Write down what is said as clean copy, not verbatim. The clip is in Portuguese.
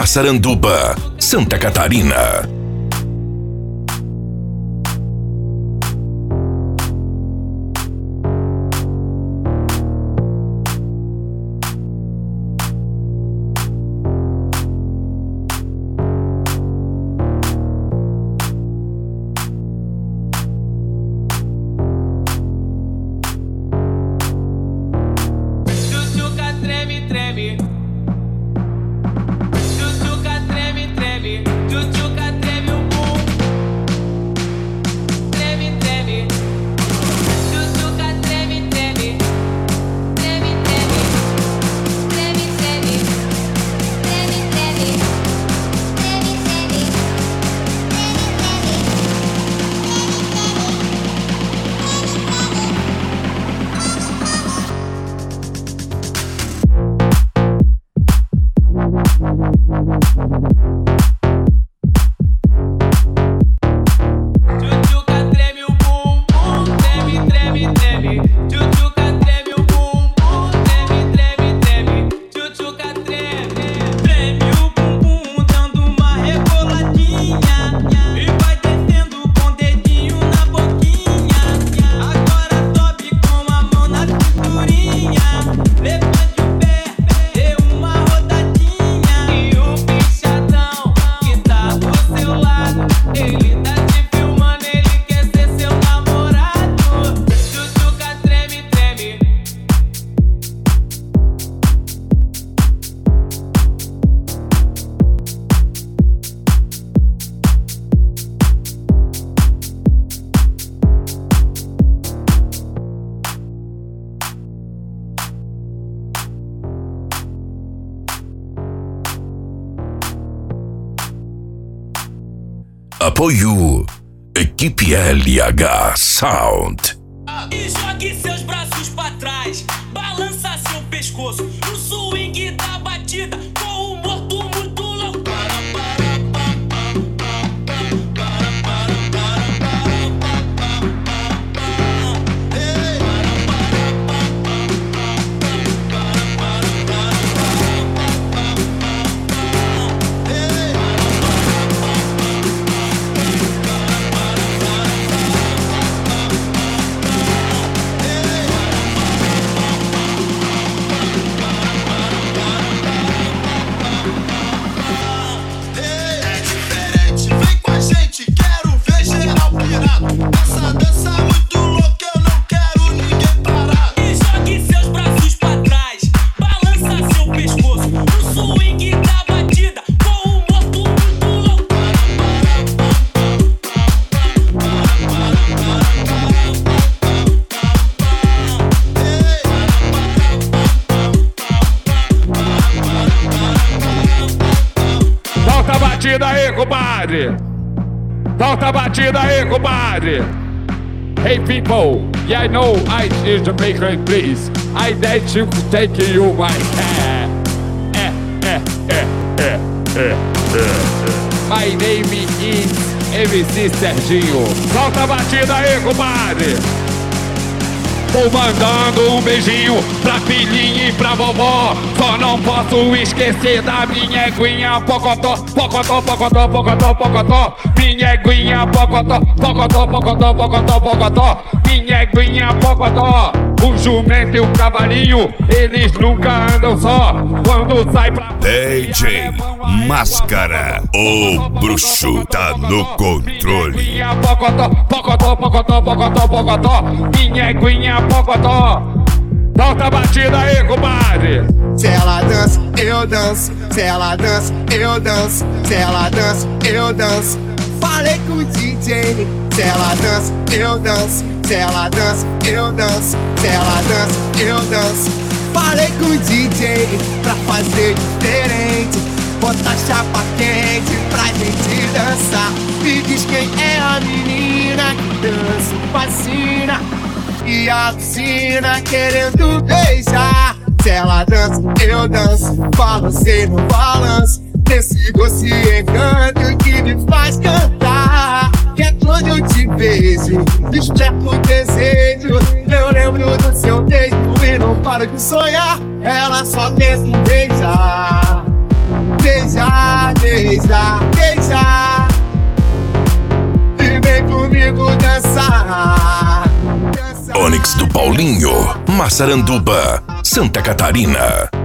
Massaranduba, Santa Catarina. Apoio Equipe LH Sound. E jogue seus braços pra trás, balança seu pescoço no swing da batida, com o morto muito louco. Essa dança muito louca, eu não quero ninguém parar. E jogue seus braços pra trás, balança seu pescoço no swing da batida, com o morto muito louco. Solta a batida aí, compadre! Solta a batida aí, compadre! Hey people, yeah, I know I is Jamaican, please. I dare to take you my hair. My name is MC Serginho. Solta a batida aí, compadre! Tô mandando um beijinho pra filhinha e pra vovó. Só não posso esquecer da minha eguinha pocotó, pocotó, pocotó, pocotó, pocotó. Minha eguinha pocotó, pocotó, pocotó, pocotó, pocotó. Minha eguinha pocotó. O jumento e o cavalinho, eles nunca andam só. Quando sai pra DJ Máscara, o bruxo tá no controle. Pocotó, pocotó, pocotó, pocotó, pocotó. Minha eguinha pocotó. Solta a batida aí, compadre. Se ela dança, eu danço. Se ela dança, eu danço. Se ela dança, eu danço. Falei com o DJ. Se ela dança, eu danço. Se ela dança, eu danço. Se ela dança, eu danço. Falei com o DJ pra fazer diferente. Bota a chapa quente pra gente dançar. Me diz quem é a menina que dança, fascina e alucina querendo beijar. Se ela dança, eu danço. Balancei no balanço, desse doce encanto que me faz cantar. Que é quando eu te vejo, desperto o desejo. Eu lembro do seu beijo e não paro de sonhar. Ela só pensa em beijar, beijar. Paulinho, Massaranduba, Santa Catarina.